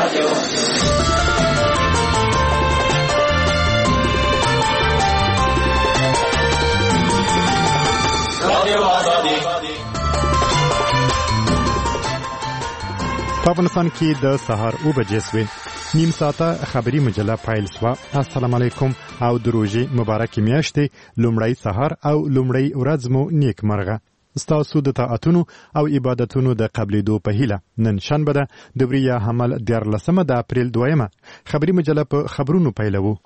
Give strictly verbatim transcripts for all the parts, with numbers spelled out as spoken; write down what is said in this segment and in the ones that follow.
په افغانستان کې د سهار اوه بجې سوې نیم ساعته خبري مجله پیل شوه. السلام علیکم او د روژې مبارکې میاشتې لومړی سهار او لومړی ورځ مو نیک مرغه. ستاسو د طاعتونو او عبادتونو د قبلېدو په هیله نن شنبه ده د وریا حمل دیارلسمه د اپریل دویمه. خبري مجله په خبرونو پیلوو.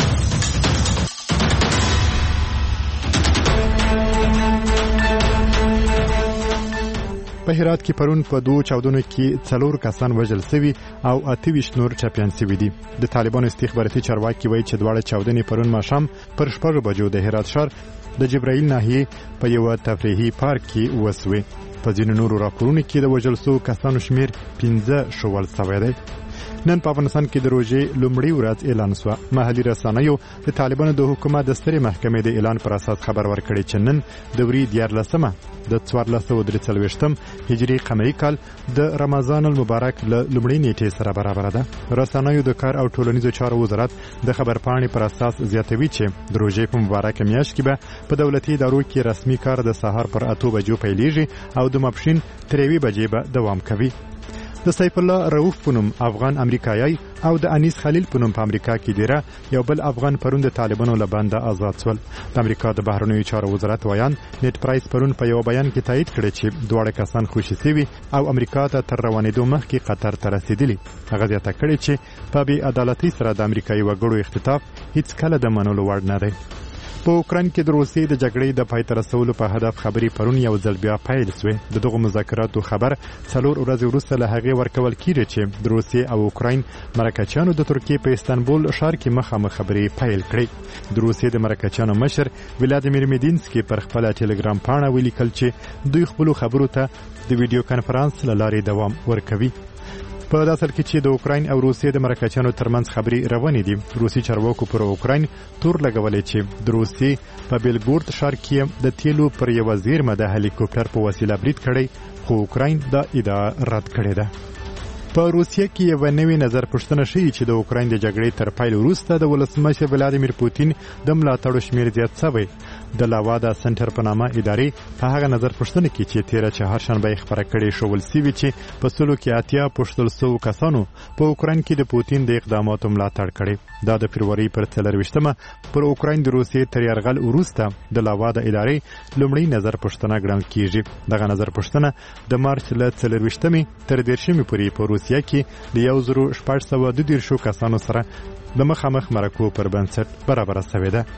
په هرات کې پرون په دوه چاودنو کې څلور کسان وژل شوي او اته ویشت نور ټپیان شوي دي. د طالبانو استخباراتي چارواکي وایي چې دواړه چاودنې پرون ماښام پر شپږو بجو د هرات ښار د جبرائیل ناحیې په یوه تفریحي پارک کې وسوې. په ځینو نورو راپورونو کې د وژل شوو کسانو شمیر پنځه شول شوی دی. نن په افغانستان کې د روژې لومړۍ ورځ اعلان شوه. محلي رسنیو د طالبانو د حکومت د سترې محکمې د اعلان پر اساس خبر ورکړی چې نن د وري دیارلسمه د څوارلس سوه درې څلوېښتم هجري قمري کال د رمضان المبارک له لومړۍ نیټې سره برابره ده. رسنیو د کار او ټولنیزو چارو وزارت د خبرپاڼې پر اساس زیاتوي چې د روژې په مبارکه میاشت کې به په دولتي ادارو کې رسمي کار د سهار پر اتو بجو پیلیږي او د ماپښین تر یوې بجې به دوام کوي. د سیف الله رؤف په نوم افغان امریکایي او د انیس خلیل په نوم په امریکا کې دیره یو بل افغان پرون د طالبانو له بنده آزاد شول. د امریکا د بهرنیو چارو وزارت ویان نیټ پرایس پرون په یو بیان کې تایید کړی چې دواړه کسان خوشي شوي او امریکا ته تر روانېدو مخکې قطر ته رسېدلي. هغه زیاته کړې چې په بې عدالتۍ سره د امریکایي وګړو اختطاف هیڅ کله د منلو وړ نه دی. په اوکراین کې د روسیې د جګړې د پای ته رسولو په هدف خبرې پرون یو ځل بیا پیل شوې. د دغو مذاکراتو خبر څلور ورځې وروسته له هغې ورکول کیږي چې د روسیې او اوکراین مرکچیانو د ترکیې په استانبول ښار کې مخامخ خبرې پیل کړې. د روسیې د مرکچیانو مشر ولادیمیر میدینسکي پر خپله ټلګرام پاڼه ولیکل چې دوی خپلو خبرو ته د ویډیو کنفرانس له لارې دوام ورکوي. په داسې حال کې چې د اوکراین او روسیې د مرکچیانو ترمنځ خبرې روانې دي، روسي چارواکو پر اوکراین تور لګولی چې د روسیې په بیلګورد ښار کې د تیلو پر یوه زیرمه د هلیکوپټر په وسیله برید کړی، خو اوکراین دا ادعا رد کړې ده. په روسیه کې یو نوی نظر پوښتنه شوې چې د اوکراین د جګړې تر پیل وروسته د ولسمشر ولادیمیر پوتین د ملاتړو شمیر زیات شوی. د لاوادا سنټر په نامه ادارې په هغه نظر پوښتنه کې چې تیره چهارشنبه یې خپره کړې ښودل شوي چې په سلو کې اتیا پوښتل شوو کسانو په اوکراین کې د پوتین د اقداماتو ملاتړ کړی. دا د فبروري پر څلرویشتمه پر اوکراین د روسیې تر یرغل وروسته د لاوادا ادارې لومړی نظر پوښتنه ګڼل کیږي. دغه نظر پوښتنه د مارچ له څلرویشتمې تر دېرشمې پورې په روسیه کې د یو زرو شپږ سوه دوه دېرشو کسانو سره د مخامخ مرکو پر بنسټ برابره شوې ده.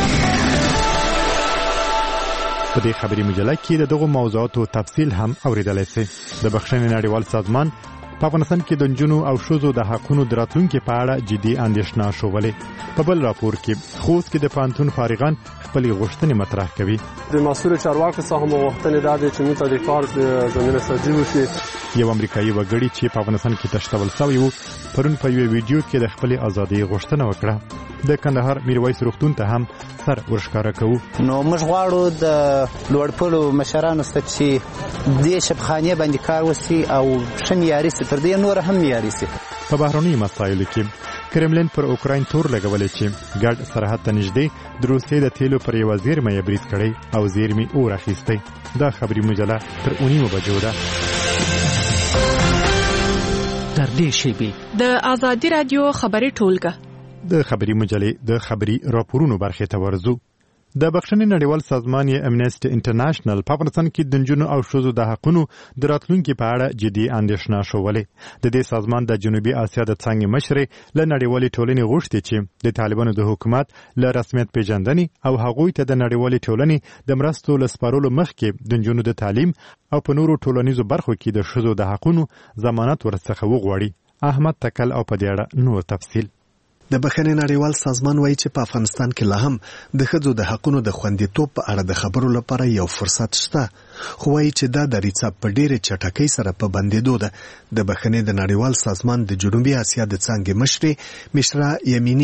په دې خبري مجله کې د دغو موضوعاتو تفصیل هم اوریدلی شئ. د بخښنې نړیوال سازمان په افغانستان کې د نجونو او ښځو د حقونو د راتلونکي په اړه جدي اندېښنه ښودلې. په بل راپور کې خوست کې د پوهنتون فارغان خپلې غوښتنې مطرح کوي. د مسؤل چارواکو څخه مو غوښتنې دا دی چې موږ ته د کار زمینه سازي وشي. یو امریکایي وګړي چې په افغانستان کې تښتول شوی و پرون په یوه ویډیو کې د خپلې ازادۍ غوښتنه وکړه. د کندهار میرویس روغتون ته هم سر ورښکاره کوو. نو موږ غواړو د لوړپوړو مشرانو څخه چې دې شبخانې باندې کار وشي او ښه معیاري شي، تر دې نور هم معیاري شي. په بهرنیو مسایلو کې کرملین پر اوکراین تور لګولی چې ګډ سرحد ته نږدې د روسیې د تیلو پر یوه زیرمه یې برید کړی او زیرمې اور اخیستی. دا خبري مجله تر اونیمو بجو ده. تر دې شیبې د آزادي رادیو خبري ټولګه د خبري مجلې د خبري راپورونو برخې ته ورځو. د بخښنې نړیوال سازمان یې امنیسټي انټرنیشنل په افغانستان کې د نجونو او ښځو د حقونو د راتلونکي په اړه جدي اندېښنه ښودلې. د دې سازمان د جنوبي اسیا د څانګې مشرې له نړیوالې ټولنې غوښتي چې د طالبانو د حکومت له رسمیت پیژندنې او هغوی ته د نړیوالې ټولنې د مرستو له سپارلو مخکې د نجونو د تعلیم او په نورو ټولنیزو برخو کې د ښځو د حقونو ضمانت ورڅخه وغواړي. احمد تکل او په دې اړه نور تفصیل. د بخښنې نړیوال سازمان وایي چې په افغانستان کې لا هم د ښځو د حقونو د خوندیتوب په اړه د خبرو لپاره یو فرصت شته، خو وایي چې دا د ریڅه په ډېرې چټکۍ سره په بندېدو ده. د بخښنې د نړیوال سازمان د جنوبي اسیا د څانګې مشرې مشرا یمینی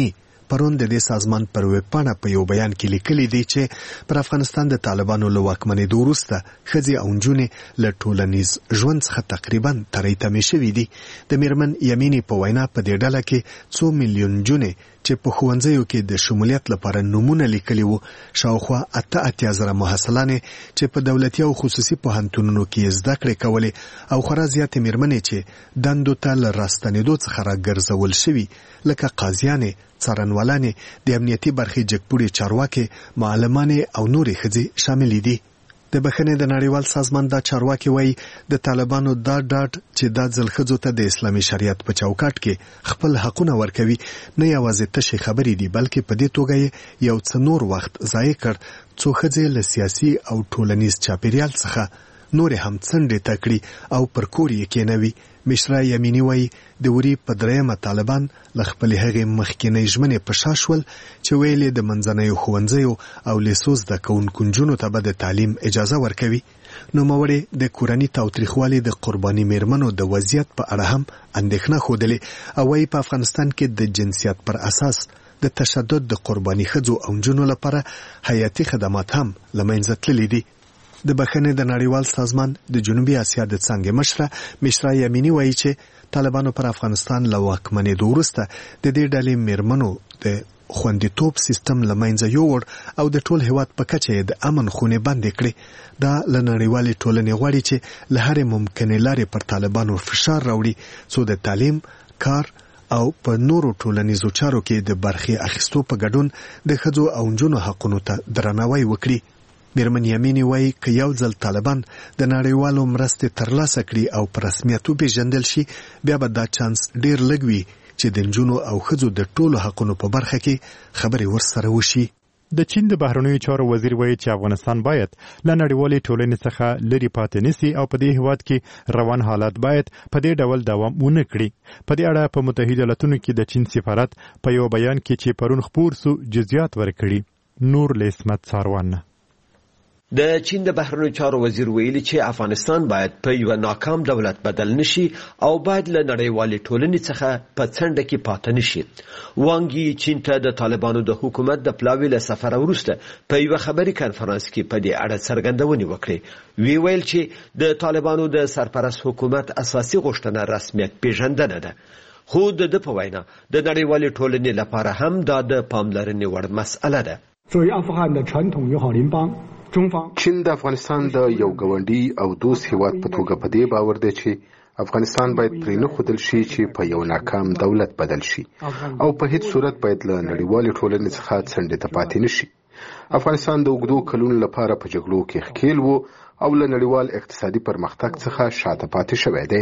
پرون د دې سازمان پر ویبپاڼه په یو بیان کې لیکلي دي چې پر افغانستان د طالبانو له واکمنېدو وروسته ښځې او نجونې له ټولنیز ژوند څخه تقریبا ترې تمې شوي دي. د میرمن یمیني په وینا په دې ډله کې څو میلیون نجونې چې په ښوونځیو کې د شمولیت لپاره نومونه لیکلي وو، شاوخوا اته اتیا زره محصلانې چې په دولتي او خصوصي پوهنتونونو کې زده کړې کولې او خورا زیاتې میرمنې چې دندو ته له راستنېدو څخه راګرځول شوي لکه قاضیانې، څارنوالانې، د امنیتي برخې جګپوړې چارواکې، معلمانې او نورې ښځې شاملې دي. د بخښنې د نړیوال سازمان دا چارواکي وایي د طالبانو دا ډاډ چې دا ځل ښځو ته د اسلامي شریعت په چوکاټ کې خپل حقونه ورکوي نه یوازې تشې خبرې دي، بلکې په دې توګه یې یو څه نور وخت ضایع کړ څو ښځې له سیاسي او ټولنیز چاپیریال څخه نورې هم څنډې ته کړي او پر کور یې کېنوي. مشره یمینی وایي د وري په درېیمه طالبان له خپلې هغې مخکینۍ ژمنې په شا شول چې ویلې د منځنیو ښوونځیو او لیسو زده کوونکو نجونو ته به د تعلیم اجازه ورکوي. نوموړې د کورني تاوتریخوالي د قرباني میرمنو د وضعیت په اړه هم اندېښنه ښودلې او وایي په افغانستان کې د جنسیت پر اساس د تشدد د قرباني ښځو او نجونو لپاره حیاتي خدمات هم له منځه تللي دي. د بخښنې د نړیوال سازمان د جنوبي اسیا د څانګې مشره مشره یمینی وایي چې طالبانو پر افغانستان له واکمنېدو وروسته د دې ډلې میرمنو د خوندیتوب سیستم له منځه یووړ او د ټول هیواد په کچه یې د امن خونې بندې کړې. دا له نړیوالې ټولنې غواړي چې له هرې ممکنې لارې پر طالبانو فشار راوړي څو د تعلیم، کار او په نورو ټولنیزو چارو کې د برخې اخیستو په ګډون د ښځو او نجونو حقونو ته درناوی وکړي. میرمن یمینی وایي که یو ځل طالبان د نړیوالو مرستې ترلاسه کړي او په رسمیت وپېژندل شي، بیا به دا چانس ډېر لږ وي چې د نجونو او ښځو د ټولو حقونو په برخه کې خبرې ورسره وشي. د چین د بهرنیو چارو وزیر وایي چې افغانستان باید له نړیوالې ټولنې څخه لرې پاتې نشي او په دې هیواد کې روان حالات باید په دې ډول دوام ونه کړي. په دې اړه په متحده ایالاتونو کې د چین سفارت په یو بیان کې چې پرون خپور سو جزئیات ورکړي. نور لسمت څاروان. د چین د بهرنیو چارو وزیر ویلي چې افغانستان باید په یو ناکام دولت بدل نشي او باید له نړیوالې ټولنې څخه په څنډه کې پاتې نشي. وانګي چین ته د طالبانو د حکومت د پلاوي له سفر وروسته په یو خبري کانفرنس کې په دې اړه څرګندونې وکړې. وی ویل چې د طالبانو د سرپرست حکومت اساسي غوښتنه رسمیت پیژندنه ده، خو د په وینا د نړیوالې ټولنې لپاره هم دا د پاملرنې وړ مسأله ده. 作为阿富汗的传统友好邻邦， چین د افغانستان د یو ګاونډي او دوست هیواد په توګه په دې باور دی چې افغانستان باید پرې نه ښودل شي چې په یو ناکام دولت بدل شي او په هیڅ صورت باید له نړیوالې ټولنې څخه څنډې ته پاتې نشي. افغانستان د اوږدو کلونو لپاره په جګړو کې ښکېل و او له نړیوال اقتصادي پرمختګ څخه شاته پاتې شوی دی.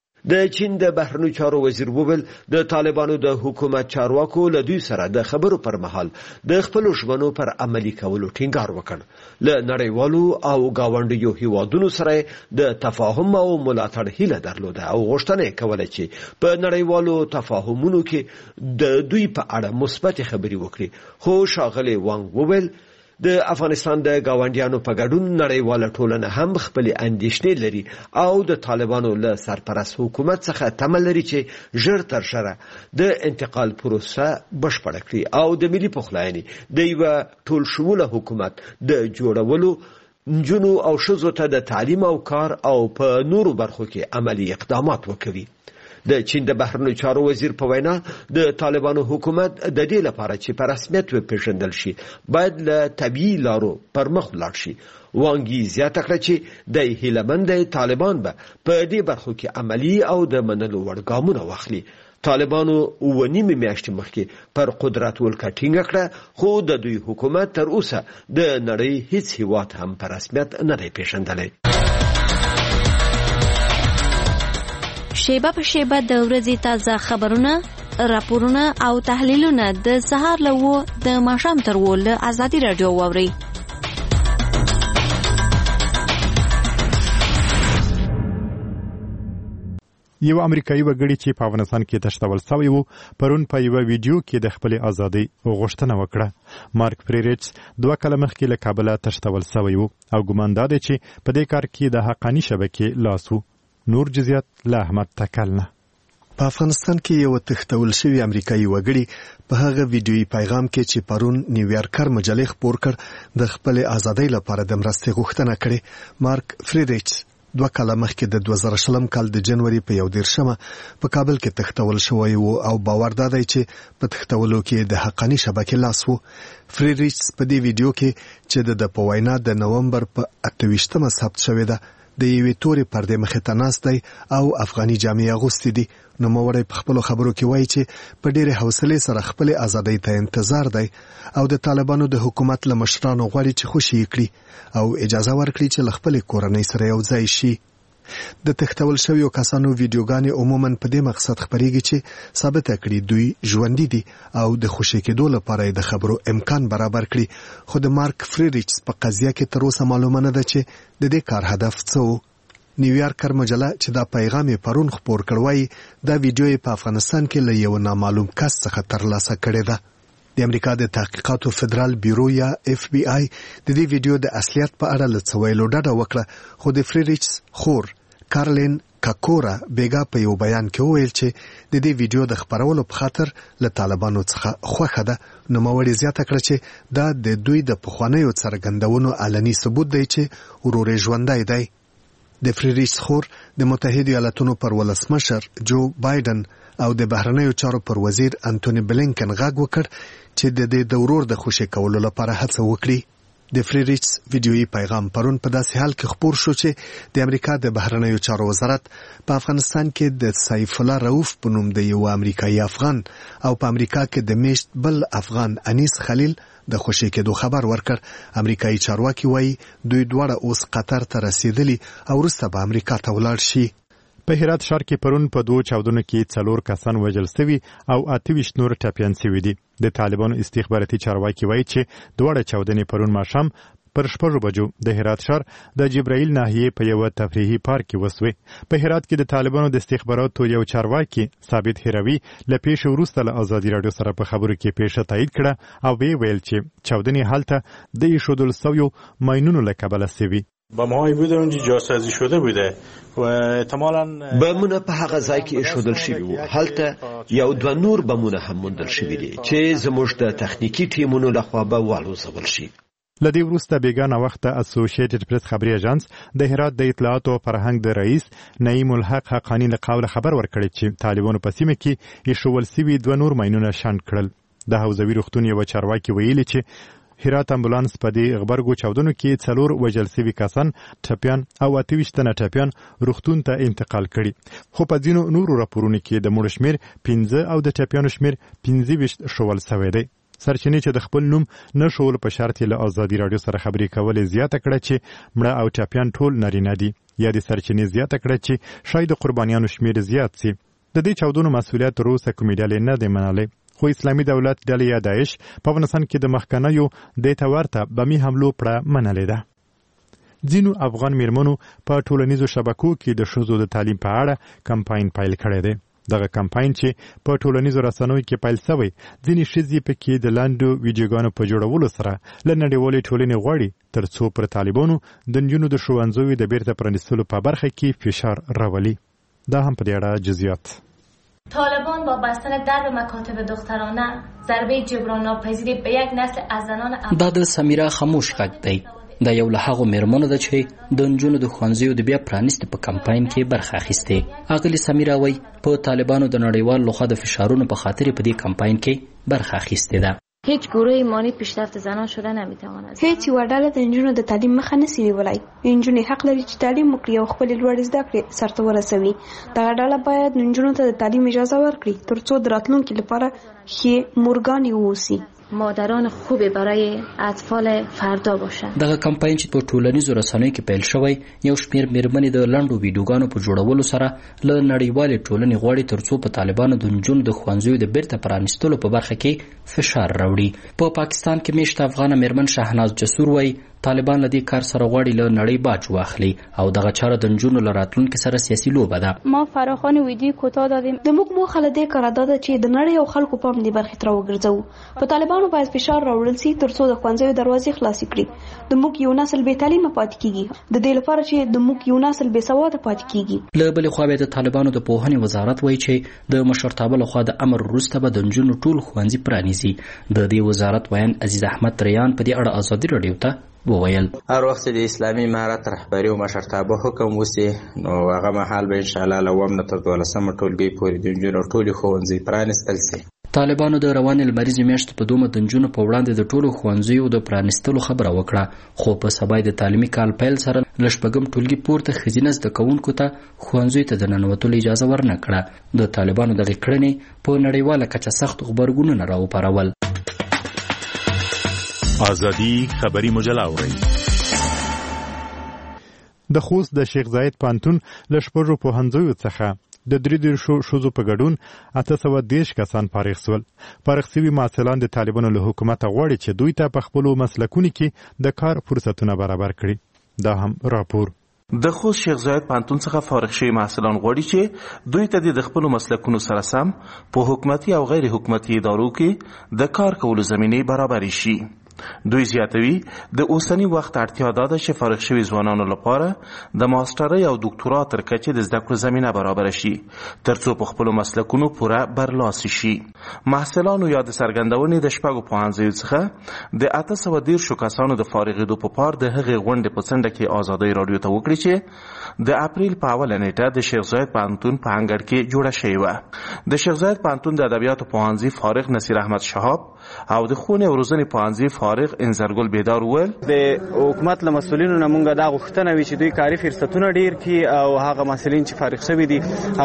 د چین د بهرنیو چارو وزیر وویل د طالبانو د حکومت چارواکو له دوی سره د خبرو پر مهال د خپلو ژمنو پر عملي کولو ټینګار وکړ. له نړیوالو او ګاونډیو هیوادونو سره د تفاهم او ملاتړ هیله درلوده او غوښتنه یې کوله چې په نړیوالو تفاهمونو کې د دوی په اړه مثبت خبرې وکړي. خو ښاغلی وانګ وویل د افغانستان د گاونډیانو په ګډون نړیواله ټولنه هم خپل اندېښنې لري او د طالبانو له سرپرست حکومت څخه تمه لري چې ژر تر ژره د انتقال پروسه بشپړه کړي او د ملي پخلاینې د یوه ټول شموله حکومت د جوړولو، نجونو او ښځو ته د تعلیم او کار او په نورو برخو کې عملي اقدامات وکوي. د چین د بهرنیو چارو وزیر په وینا د طالبانو حکومت د دې لپاره چې په رسمیت وپېژندل شي باید له طبیعي لارو پر مخ ولاړ شي. وانګي زیاته کړه چې د هیله مند طالبان به په دې برخو کې عملي او د منلو وړ ګامونه واخلي. طالبانو اوه نیمې میاشتې مخکې پر قدرت ولکه ټینګه کړه، خو د دوی حکومت تر اوسه د نړۍ هیڅ هیواد هم په رسمیت نه دی پېژندلی. شیبه په شیبه د ورځې تازه خبرونه، راپورونه او تحلیلونه د سهار له اوه د ماښام تر اوه له ازادي راډیو واورئ. یو امریکایي وګړي چې په افغانستان کې تښتول شوی و پرون په یو ویډیو کې د خپل ازادۍ غوښتنه وکړه. مارک پریریچ دوه کاله مخکې له کابله تښتول شوی و او ګمان دا دی چې په دې کار کې د حقاني شبکې لاس و. نور جزئیات له احمد تکل نه. په افغانستان کې یو تښتول شوی امریکایي وګړي په هغه ویډیويي پیغام کې چې پرون نیویارکر مجلې خپور کړ د خپل ازادۍ لپاره د مرستې غوښتنه کړې. مارک فریډریچس دوه کاله مخکې د دوه زره شلم کال د جنوري په یو دیرشمه په کابل کې تښتول شوی و او باور دادی چې په تښتولو کې د حقاني شبکې لاس و. فریډریچس په دې ویډیو کې چې د په وینا د نومبر په اته ویشتمه ثبت شوې ده د یوې تورې پردې مخې ته ناست دی او افغاني جامې اغوستې دي. نوموړی په خپلو خبرو کې وایي چې په ډېرې حوصلې سره خپلې ازادۍ ته انتظار دی او د طالبانو د حکومت له مشرانو غواړي چې خوشي یې کړي او اجازه ورکړي چې له خپلې کورنۍ سره یو ځای شي. د تښتول شویو کسانو ویډیوګانې عموماً په دې مقصد خپرېږي چې ثابته کړي دوی ژوندي دي او د خوشي کېدو لپاره د خبرو امکان برابر کړي. خو د مارک فریډریچس په قضیه کې تر اوسه معلومه نه ده چې د دې کار هدف څه و. نیویارکر مجله چې دا پیغام یې پرون خپور کړ وایي دا ویډیو په افغانستان کې له یو نامعلوم کس څخه ترلاسه کړې ده. د امریکا د تحقیقاتو فدرال بیورو یا اف بی آی د دې ویډیو د اصلیت په اړه له څه ویلو ډډه وکړه، خو د فریډریچس خور کارلین کاکورا بیګا په یو بیان کې وویل چې د دې ویډیو د خپرولو په خاطر له طالبانو څخه خوښه ده. نوموړي زیاته کړه چې دا د دوی د پخوانیو څرګندونو علني ثبوت دی چې ورور یې ژوندی دی. د فریډریچس خور د متحده ایالاتونو پر ولسمشر جو بایدن او د بهرنیو چارو پر وزیر انټونی بلینکن غږ وکړ چې د دې د ورور د خوشي کولو لپاره هڅه وکړي. د فریډریچس ویډیويي پیغام پرون په داسې حال کې خپور شو چې د امریکا د بهرنیو چارو وزارت په افغانستان کې د سیف الله رؤف په نوم د یو امریکایي افغان او په امریکا کې د میشت بل افغان انیس خلیل د خوشي کېدو خبر ورکړ. امریکایي چارواکي وایي دوی دواړه اوس قطر ته رسیدلي او وروسته به امریکا ته ولاړ شي. په هرات ښار کې پرون په دوه چاودنو کې څلور کسان وژل شوي او اته ویشت نور ټپیان شوي دي. د طالبانو استخباراتي چارواکي وایي چې دواړه چاودنې پرون ماښام پر شپږو بجو د هرات ښار د جبرائیل ناحیې په یو تفریحي پارک کې وسوي. په هرات کې د طالبانو د استخباراتو یو چارواکي ثابت هروي له پیښې وروسته له ازادي راډیو سره په خبرو کې پیښه تایید کړه او وی ویل چې چاودنې هلته د ایښودل شویو ماینونو له کبله شوي. بم‌هایی بوده اونجا جاسازی شده بوده و احتمالاً بمونه په هغه ځای کې ایښودل شوي وو. هلته یو دوه نور بمونه هم موندل شوي دي چې زموږ د تخنیکي ټیمونو لخوا به والوځول شي. لدی وروسته بیگانه وخت اسوسییټډ پریس خبري اژانس د هرات د اطلاعات او فرهنګ د رئیس نعیم الحق حقانی له قوله خبر ورکړی چې طالبانو په سیمه کې ایښول شوي دوه نور ماینونه شاند کړل. د حوزوي روغتون یو چارواکي ویلي چې هرات امبولانس په دې غبرګو چاودنو کې څلور وژل شوي کسان ټپیان او اته ویشت تنه ټپیان روغتون ته انتقال کړي. خو په ځینو نورو راپورونو کې د مړو شمېر پنځه او د ټپیانو شمېر پنځه ویشت ښوول شوی دی. سرچینې چې د خپل نوم نه ښول په شرط له ازادي راډیو سره خبرې کولې زیاته کړه چې مړه او ټپیان ټول نارینه دي. یا د سرچینې زیاته کړه چې شاید د قربانیانو شمېر زیات شي. د دې چاودنو مسؤلیت تر اوسه کومې ډلې نه دی منلی، خو اسلامي دولت ډلې یا داعش په افغانستان کې د مخکنیو دې ته ورته بمي حملو پړه منلې ده. ځینو افغان میرمنو په ټولنیزو شبکو کې د ښځو د تعلیم په اړه کمپاین پیل کړی دی. دغه کمپاین چې په ټولنیزو رسنیو کې پیل شوی، ځینې ښځې پکې د لاندو ویډیوګانو په جوړولو سره له نړیوالې ټولنې غواړي تر څو پر طالبانو د نجونو د ښوونځیو د بیرته پرانیستلو په برخه کې فشار راولي. دا هم په دې اړه جزئیات. طالبان با بستن درب مکاتب دخترانه ضربه جبران ناپذیری به یک نسل از زنان دا د سمیرا خاموش غږ دی. دا یو له هغو میرمنو ده چې د نجونو د ښوونځیو د بیا پرانیستې په کمپاین کې برخه اخیستې. اغلې سمیرا وایي په طالبانو د نړیوال لخوا د فشارونو په خاطر په دې کمپاین کې برخه اخیستې ده. هیچ گروه ایمانی پیشرفت زنان شده نمیتواند. هیڅ یوه ډله د نجونو د تعلیم مخه نشي نیولی. نجونې حق لري چې تعلیم وکړي او خپلې لوړې زده کړې سرته ورسوي. دغه ډله باید نجونو ته د تعلیم اجازه ورکړي ترڅو د راتلونکي لپاره ښې مورګانې واوسي. مادران خوبی برای اطفال فردا باشند. دغه کمپاین چې په ټولنیزو رسنیو کې پیل شوی، یو شمېر میرمنې د لنډو ویډیوګانو په جوړولو سره له نړیوالې ټولنې غواړي ترڅو په طالبانو د نجونو د ښوونځیو د بیرته پرانیستلو په برخه کې فشار راوړي. په پا پاکستان کې میشت افغان میرمن شهناز جسور وایي طالبان له دې کار سره غواړي له نړۍ باج واخلي او دغه چاره د نجونو له راتلونکي سره سیاسي لوبه ده. ما فراخوان ویډیو کوتاه دادیم د موږ موخه له دې کاره ده چې د نړۍ او خلکو په دې برخې تر وګرځو. په طالبانو باید فشار راوړل شي ترڅو د ښوونځیو دروازې خلاصې کړي. د موږ یو نسل بې تعلیمه پاتې کیږي د دې لپاره چې د موږ یو نسل بې سواده پاتې کیږي. له بلې خوا د طالبانو د پوهنې وزارت وایي چې د مشرتابه لخوا د امر وروسته به د نجونو ټول ښوونځي پرانیزي. د دې وزارت ویان عزیز احمد ریان په دې اړه ازادي راډیو ته وویل هر وخت د اسلامي امارت رهبري او مشرتابه حکم وسی نو هغه مهال به ان شاء الله لوم نه تر دولسمه ټولګي پورې د نجونو ټول ښوونځي پرانیستل شي. طالبانو د روانې لمریزې میاشتې په دومه د نجونو په وړاندې د ټولو ښوونځیو د پرانیستلو خبره وکړه خو په سبا د تعلیمي کال پیل سره له شپږم ټولګي پورته ښځینه زده کوونکو ته ښوونځیو ته د ننوتلو اجازه ورنه کړه. د طالبانو دغې کړنې په نړیواله کچه سخت غبرګونونه راوپارول. ازادي خبري مجله اورئ. د خوست د شیخ زاید پانتون له شپږو پوهنځیو څخه د درې دېرشو ښځو په ګډون اته سوه دېرش کسان فارغ سول. فارغ سوي محصلان د طالبانو له حکومته غواړي چې دوی ته په خپلو مسلکونو کې د کار فرصتونه برابر کړي. دا هم راپور. د خوست شیخ زاید پانتون څخه فارغ شوي محصلان غواړي چې دوی ته د خپلو مسلکونو سره سم په حکومتي او غیر حکومتي ادارو کې د کار کولو زمینې برابرې شي. دوی زیاتوي د اوسنی وخت اړتیا ده چې فارغ شوي ځوانانو لپاره د ماسترۍ او دکتورا تر کچې د زده کړو زمینه برابر شي ترڅو په خپلو مسلکونو پوره برلاسي شي. محصلانو یا د څرګندونې د شپږو پوهنځیو څخه د اته سوه دېرشو کسانو د فارغېدو په پار د هغې غونډې په څنډه کې ازادۍ راډیو ته وکړي چې د اپریل په اوله نیټه د شیخ زاید پوهنتون په انګړ کې جوړه شوې وه. د شیخ زاید پوهنتون د ادبیاتو پوهنځي فارغ نصیر احمد شهاب او د ښوونې او روزنې پوهنځي فارغ انزرګل بیدار وویل د حکومت له مسؤلینو نه مونږ دا غوښتنه وي چې دوی کاري فرصتونه ډیر کړي او هغه محصلین چې فارغ شوي دي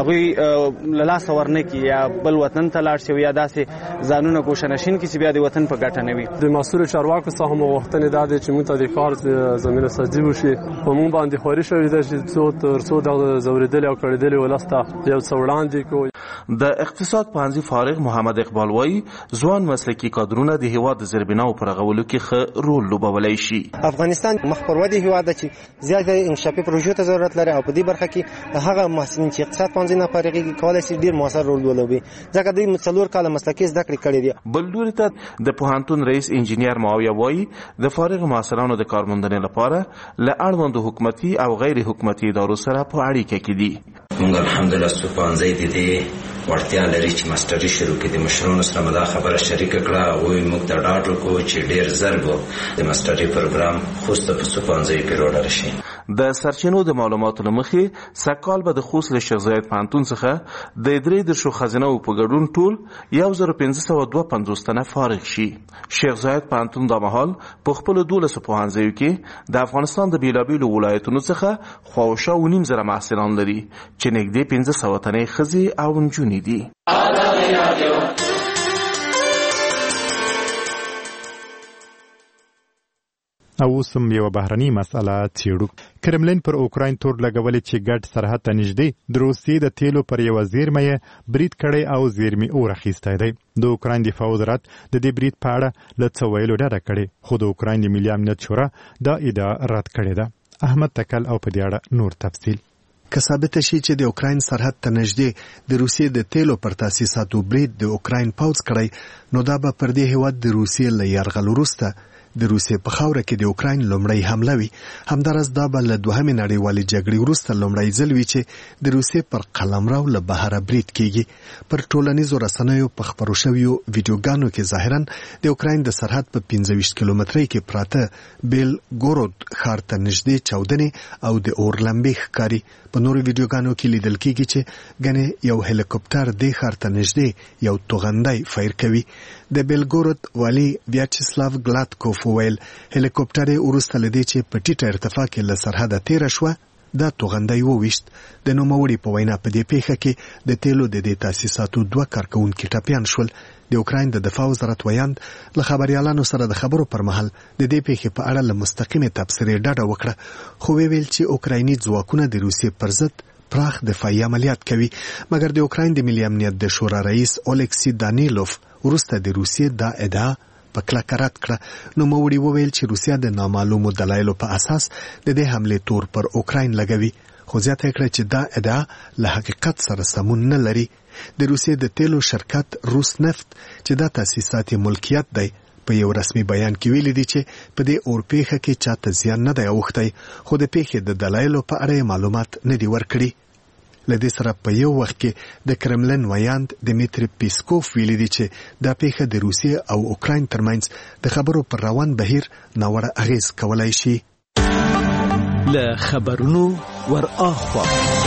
هغوی له لاسه ورنه کړي یا بل وطن ته لاړ شي یا داسې ځانونه ګوښهنشین کړي چې بیا د وطن په ګټه نه وي. د مسؤلو چارواکو څخه هم غوښتنې دا دی چې موږ ته د کار زمینه سازي وشي. په موږ باندې خواري شوې ده چې څو تر څو دغه ځورېدلې او کړېدلې ولس ته یو څه وړاندې کړو. د اقتصاد پوهنځي فارغ محمد اقبال وایي ځوان مسلکي کادرونه د هیواد د زیربناو په رغولو کې ښه رول لوبولی شي. افغانستان مخ پر ودې هیواد دی چې زیاته انکشافي پروژو ته ضرورت لري او په دې برخه کې هغه محصلین چې اقتصاد پوهنځي نه فارغېږي کولی شي ډېر مؤثر رول ولوبي ځکه دوی څلور کاله مسلکي زده کړې کړې دي. بل لوري ته د پوهنتون رئیس انجینیر معاویه وایي د فارغ محصلانو د کارموندنې لپاره له اړوندو حکومتي او غیر حکومتي ادارو سره په اړیکه کې دي. موږ الحمدلله څو پوهنځی د دې وړتیا لري چې ماسټري شروع کړي. د مشرانو سره مې دا خبره شریکه کړه هغوی موږ ته ډاډ وکړو چې ډېر ژر به د ماسټري پروګرام خوست په څو پوهنځیو کې راوړل شي. د سرچینو د معلوماتو له مخې سږکال به د خوست له شیخ زاید پوهنتون څخه د درې دېرشو ښځینهو په ګډون ټول یو زر پنځه سوه دوه پنځوس تنه فارغ شي. شیخ زاید پوهنتون دا مهال په خپلو دولسو پوهنځیو کې د افغانستان د بېلابېلو ولایتونو څخه خواوشا اوه نیم زره محصلان لري چې نږدې پنځه سوه تنې ښځې او نجونې دي. او اوس هم یوه بهرنۍ مسئله څېړو. کرملین پر اوکراین تور لګولې چې ګډ سرحد ته نږدې د روسیې د تیلو پر یوه زیرمه یې برید کړی او زیرمې اور اخیستی دی. د اوکراین دفاع وزارت د دې برید په اړه له څه ویلو ډډه کړې خو د اوکراین د ملي امنیت شورا دا ادعا رد کړې ده. احمد تکل او په دې اړه نور تفصیل. که ثابته شي چې د اوکراین سرحد ته نږدې د روسیې د تیلو پر تاسیساتو برید د اوکراین پوځ کړی نو دا به پر دې هیواد د روسیې له یرغل وروسته د روسیې په خاوره کې د اوکراین لومړی حمله وي. همداراز دا به له دوهمې نړیوالې جګړې وروسته لومړی ځل وي چې د روسیې پر قلمرو له بهره برید کیږي. پر ټولنیزو رسنیو په خپرو شویو ویډیوګانو کې ظاهرا د اوکراین د سرحد په پنځه ویشت کیلومترۍ کې پراته بیل ګورود ښار ته نږدې چاودنې او د اور لمبې ښکاري. په نورو ویډیوګانو کې لیدل کیږي چې ګنې یو هلیکوپټر دې ښار ته نږدې یو توغندی فایر کوي. د بیلګورود والي ویاچسلاو ګلاتکوف وویل هلیکوپټر یې وروسته له دې چې په ټیټه ارتفاع کې له سرحده تېره شوه دا توغندی وویشت. د نوموړي په وینا په دې پیښه کې د تیلو د دې تاسیساتو دوه کارکوونکي ټپیان شول. د اوکراین د دفاع وزارت ویاند له خبريالانو سره د خبرو پر مهال د دې پیښې په اړه له مستقیمې تبصرې ډډه وکړه خو ویل چې اوکرایني ځواکونه د روسیې پر ضد پراخ دفاعي عملیات کوي. مګر د اوکراین د ملي امنیت د شورا رئیس اولکسی دانیلوف وروسته د روسیې دا ادعا په کلکه رد کړه. نوموړي وویل چې روسیه د نامعلومو دلایلو په اساس د دې حملې تور پر اوکراین لګوي، خو زیاته کړه چې دا ادعا له حقیقت سره سمون نه لري. د روسیې د تیلو شرکت روس نفت چې دا تاسیساتي ملکیت دی په یو رسمي بیان کې ویلي دي چې په دې اورپېښه کې چاته زیان نه دی اوښتی، خو د پیښې د دلایلو په اړه معلومات نه دي ورکړي. له دې سره په یو وخت کې د کرملن ویاند دمیتری پیسکوف ویلي دي چې دا پیښه د روسیې او اوکراین ترمنځ د خبرو پر روان بهیر ناوړه اغیز کولای شي. له خبرونو ور اخوا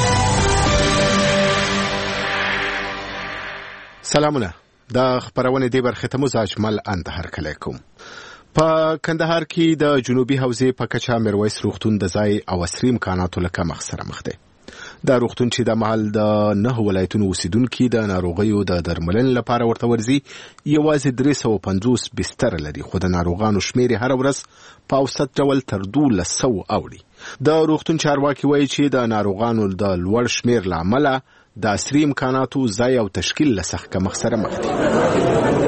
سلامونه. د خبرونه دی برخه ته مزاجمل اندهر کلی کوم. په کندهار کې د جنوبي حوزې په کچا میرویس روغتون د ځای او عصري امکاناتو له کمښت سره مخ دی. دا روغتون چې د محل د نه ولایتونو اوسیدونکو د ناروغیو د درملنې لپاره ورته ورځي یوازې درې سوه پنځوس بستر لري، خو د ناروغانو شمیر هر ورځ په اوسط ډول تر دولس سوه اوړي. د روغتون چارواکي وایي چې د ناروغانو د لوړ شمیر له امله د عصري امکاناتو ځای او تشکیل له سخت کمښت سره مخ دي.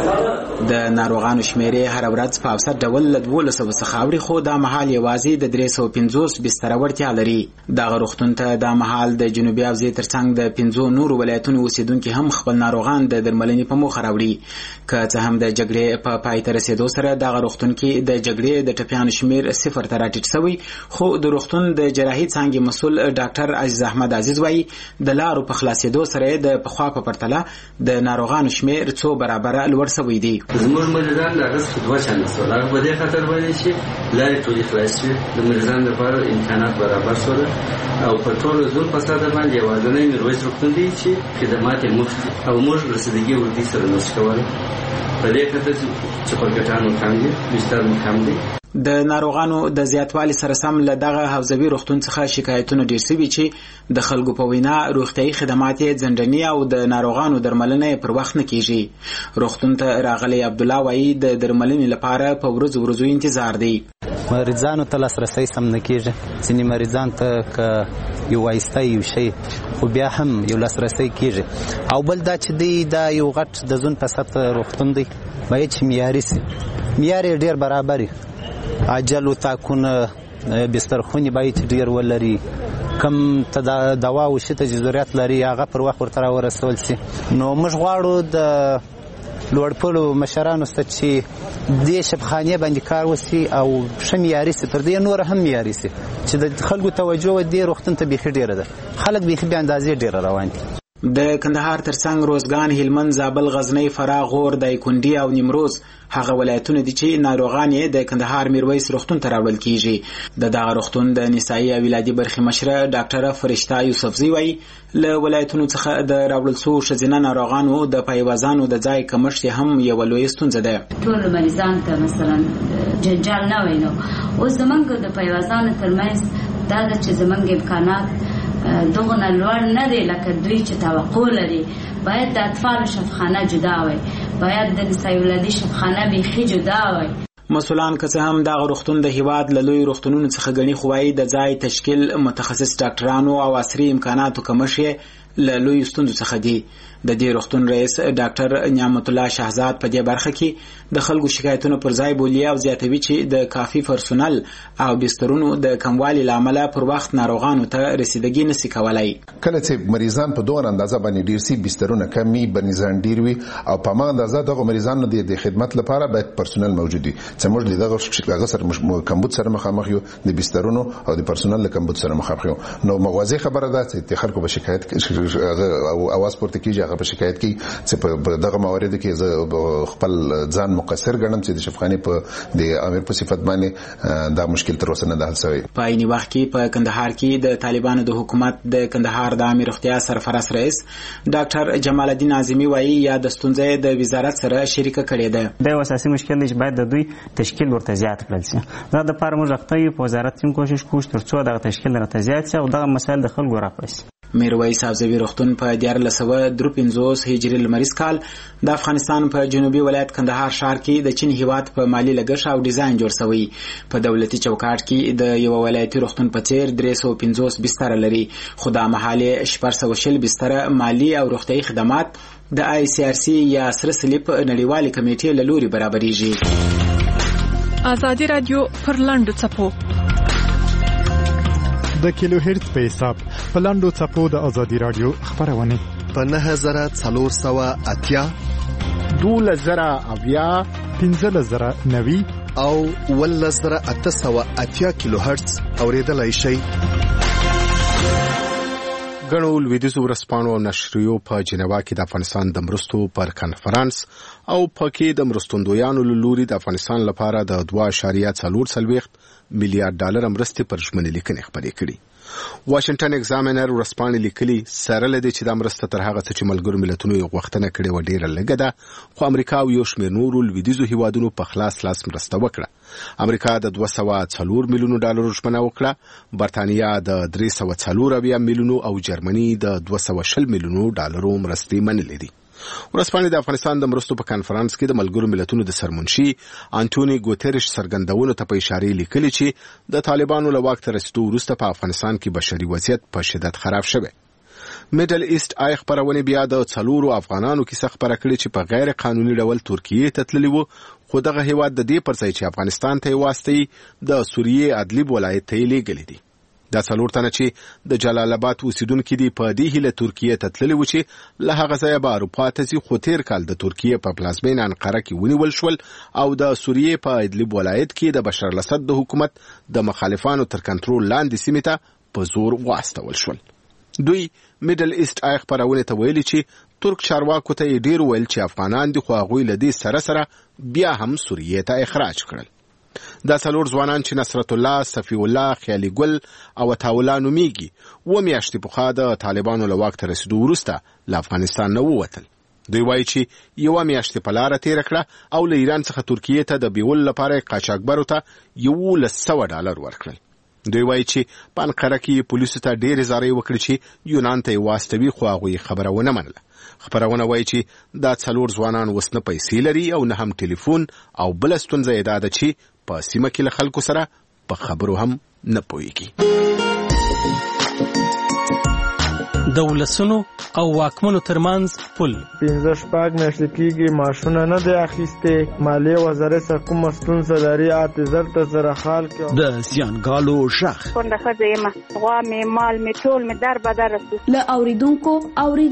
د ناروغانو شمیرې هر ورځ په اوسط ډول له دولس سوه څخه اوړي، خو دا مهال یوازې د درې سوه پنځوس بستره وړتیا لري. دغه روغتون ته دا مهال د جنوبي حوزې ترڅنګ د پنځو نورو ولایتونو اوسیدونکي هم خپل ناروغان د درملنې په موخه راوړي. که څه هم د جګړې په پای ته رسېدو سره دغه روغتون کې د جګړې د ټپیانو شمیر صفر ته راټیټ شوی، خو د روغتون د جراحي څانګې مسؤل ډاکټر عزیز احمد عزیز وایي د لارو په خلاصېدو سره د پخوا په پرتله د ناروغانو شمیر څو برابره لوړ شوی دی. زموږ مریضان د هغه دوه چنده سول، هغه په دې خاطر باندې چې لارې ټولې خلاص شوې، د مریضانو لپاره امکانات برابر شول او په ټولو زون په ساده باندې یوازینی میرویس روغتون دی چې خدمات یې مفت او موږ رسیدګي ورته سره نشو کولی. په دې خاطر چې پرګټانو کم دي، بستر مو کم دي. د ناروغانو د زیاتوالي سره سم له دغه حوزوي روغتون څخه شکایتونه ډیر شوي چې د خلکو په وینا روغتیايي خدمات یې ځنډني او د ناروغانو درملنه پر وخت نه کیږي. روغتون ته راغلی عبدالله وایي د درملنې لپاره په ورځو ورځو انتظار دی. مریضانو ته لاسرسی سم نه کیږي، ځینې مریضان ته که یو وایسته یو شی خو بیا هم یو لاسرسی کیږي. او بل دا چې دی دا یو غټ د زون په سطح روغتون دی، باید چې معیاري سي، معیار یې ډیر برابر وي. عجل و تاکونه بسترخونې باید ډیر ولري، کم ته دوا او شي ته ضرورت لري هغه پر وخت ورته راورسول شي. نو موږ غواړو د لوړپوړو مشرانو ته چې دې شفخانې باندې کار وشي او ښه معیاري سي، تر دې نور هم معیاري سي چې د خلکو توجه دې روغتون ته بیخي ډیره ده. خلک بیخي بې اندازې ډیره روان دي. د کندهار ترڅنګ روزګان، هلمند، زابل، غزنی، فراه، غور، دایکنډي او نیمروز هغه ولایتونه دي چې ناروغان یې د کندهار میرویس روغتون ته راوړل کیږي. د دغه روغتون د نسایي او ولادي برخې مشره ډاکټره فرشته یوسفزي وایي له ولایتونو څخه د راوړل شوو ښځینه ناروغانو د پایوازانو د ځای کمښت هم یوه لویه ستونزه ده. ټول مریضان ته مثلا جنجال نه وای، نو اوس زمونږ د پایوازانو ترمنځ دا ده چې زمونږ امکانات دغه لوړ نه دی لکه دوی چې توقع لري. باید د اطفال شفخانه جدا وي، باید د نسایي ولادي شفخانه بیخي جدا وي. مسؤلان که څه هم دغه روغتون د هیواد له لوی روغتونونو څخه ګڼي، خو وايي د ځای تشکیل، متخصص ډاکټرانو او عصري امکاناتو کمښت له لوی ستونزو څخه دی. د دې روغتون رئیس ډاکټر نعمت الله شهزاد په دې برخه کې د خلکو شکایتونو پر ځای بولی او زیاتوي چې د کافي پرسونل او بسترونو د کموالي لامل پر وخت ناروغانو ته رسیدګي نشي کولای. کله چې مریضان په دوه اندازه باندې ډیر سي، بسترونه کمی، بنیزان ډیر وي او په ما اندازه دغه مریضانو د خدمت لپاره باید پرسونل موجود وي. چې موږ دغه هغه سره کمبود سره مخامخ یو، د بسترونو او د پرسونل له کمبود سره مخامخ یو. نو مغازه خبره ده چې خلکو به شکایت او اواز پورته کیږي، په شکایت کې چې په دغه موارد کې زه خپل ځان مقصر ګڼم چې د شفخانې په د امیر په صفت باندې دا مشکل تر اوسه نه ده حل شوی. په عیني وخت کې په کندهار کې د طالبانو د حکومت د کندهار د امیر روغتیا سرپرست رئیس ډاکټر جمال الدین اعظمي وایي یا د ستونزې د وزارت سره شریکه کړې ده. دا اساسي مشکل دی چې باید د دوی تشکیل ورته زیات کړل شي. دا د لپاره موږ غوښتو په وزارت کې کوشش کوو ترڅو دغه تشکیل راته زیات شي او دغه مسایل د خلکو راپاسي. میرویس ابزوي روغتون په دیارلس سوه درې پنځوس هجري لمریز کال د افغانستان په جنوبي ولایت کندهار ښار کې د چین هیواد په مالی لګښت او ډیزاین جوړ شوی. په دولتي چوکاټ کې د یو ولایتي روغتون په څیر درې سوه پنځوس بستر لري، خو دا مهال شپږ سوه شل بستر مالی او روغتیايي خدمات د آی سی آر سی یا سره صلیب نړیوالې کمیټې له لوري برابریږي. ازادي رادیو پر لاندو څپو د کیلو هرتز په حساب په لاندو څپو د ازادي رادیو خبرونه په نهه زره څلور سوه اتیا، دولس زره اویا، پنځلس زره نوي او اوولس زره اته سوه اتیا کیلو هرتز اوریدلای شئ. غنو لویدیځ ورسپانو نشریو په جنیوا کې د افغانستان د مرستو پر کانفرنس او پکې د مرستندویانو لوري د افغانستان لپاره د دوه اعشاریه څلور څلوېښت میلیارډ ډالر مرستې پر ژمنې لیکنې خپرې کړي. واشنگټن ایگزامینر ورسپانې لیکلي سره لدی چې د مرسته تر هغه څه چې ملګرو ملتونو یو غوښتنه کړې و ډیره لږه ده، خو امریکا او یو شمېر نورو لویدیځو هیوادونو په خلاص لاس مرسته وکړه. امریکا د دوه سوه څلور میلیونو ډالرو ژمنه وکړه، برتانیا د درې سوه څلور اویا میلیونو او جرمني د دوه سوه شل میلیونو ډالرو مرستې منلې دي. ورسپانې د افغانستان د مرستو په کانفرنس کې د ملګرو ملتونو د سرمنشي انټونی ګوتریش څرګندونو ته په اشاره لیکلي چې د طالبانو له واک ته رسیدو وروسته په افغانستان کې بشري وضعیت په شدت خراب شوی. میډل ایست آی خبرونه بیا د څلورو افغانانو کیسه خبره کړې چې په غیر قانوني ډول ترکیه ته تللي وو، خو دغه هیواد د دې پر ځای چې افغانستان ته یې واستوي د سوریې ادلیب ولایت ته یې لیږلي دي. دا څلور تنه چې د جلال آباد اوسیدونکي دي په دې هیله ترکیه ته تللي وو چې له هغه ځایه به اروپا ته ځي، خو تیر کال د ترکیه په پلازمینه انقره کې ونیول شول او د سوریې په ادلیب ولایت کې د بشار الاسد د حکومت د مخالفانو تر کنټرول لاندې سیمې ته په زور واستول شول. دوی میډل ایست آی خبرونه ته ویلي چې ترک چارواکو ته یې ډیر ویل چې افغانان دي، خو هغوی له دې سره سره بیا هم سوریې ته اخراج کړل. دا څلور ځوانان چې نصرت الله، صفی الله، خیالي ګل او عطاالله نومیږي و میاشتې پخوا د طالبانو له واک ته رسیدو وروسته له افغانستان نه ووتل. دوی وایي چې یوه میاشتې په لاره تېره کړه او له ایران څخه ترکیې ته د بیولو لپاره قاچاقبرو ته یولس سوه ډالر ورکړل. دوی وایي چې په انقره کې پولیسو ته ډېرې زارۍ وکړي چې یونان ته یې واستوي، خو هغوی خبره ونه منله. خبرونه وایي چې دا څلور ځوانان اوس نه پیسې لري او نه هم ټلیفون، او بله ستونزه یې دا ده چې په سیمه کې له خلکو سره په خبرو هم نه پوهیږي. د ولسونو او واکمنو ترمنځ پل پنځه شپږ میاشتې کېږي ماشونه نه دی اخیستې، مالیې وزارت څخه کومه ستونزه لري، اته زر ته زره خال کې د زیانګالو غږ کونډه ښځه یم، غوا مې مال مې ټول مې در بدر رسي له اورېدونکو اورېدونکو